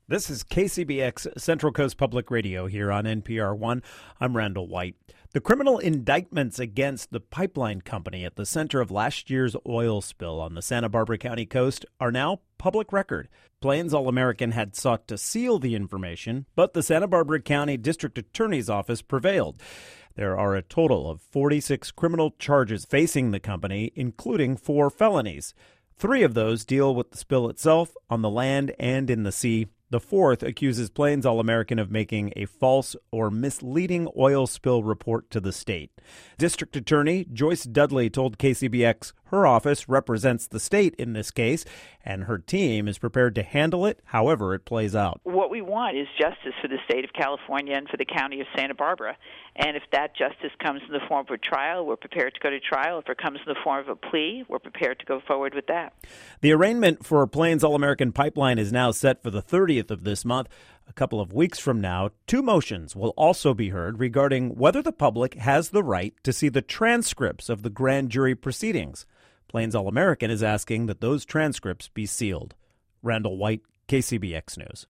This is KCBX Central Coast Public Radio here on NPR One. I'm Randall White. The criminal indictments against the pipeline company at the center of last year's oil spill on the Santa Barbara County coast are now public record. Plains All American had sought to seal the information, but the Santa Barbara County District Attorney's Office prevailed. There are a total of 46 criminal charges facing the company, including 4 felonies. 3 of those deal with the spill itself, on the land and in the sea. The 4th accuses Plains All American of making a false or misleading oil spill report to the state. District Attorney Joyce Dudley told KCBX her office represents the state in this case, and her team is prepared to handle it however it plays out. What we want is justice for the state of California and for the county of Santa Barbara. And if that justice comes in the form of a trial, we're prepared to go to trial. If it comes in the form of a plea, we're prepared to go forward with that. The arraignment for Plains All American Pipeline is now set for the 30th of this month. A couple of weeks from now, 2 motions will also be heard regarding whether the public has the right to see the transcripts of the grand jury proceedings. Plains All American is asking that those transcripts be sealed. Randall White, KCBX News.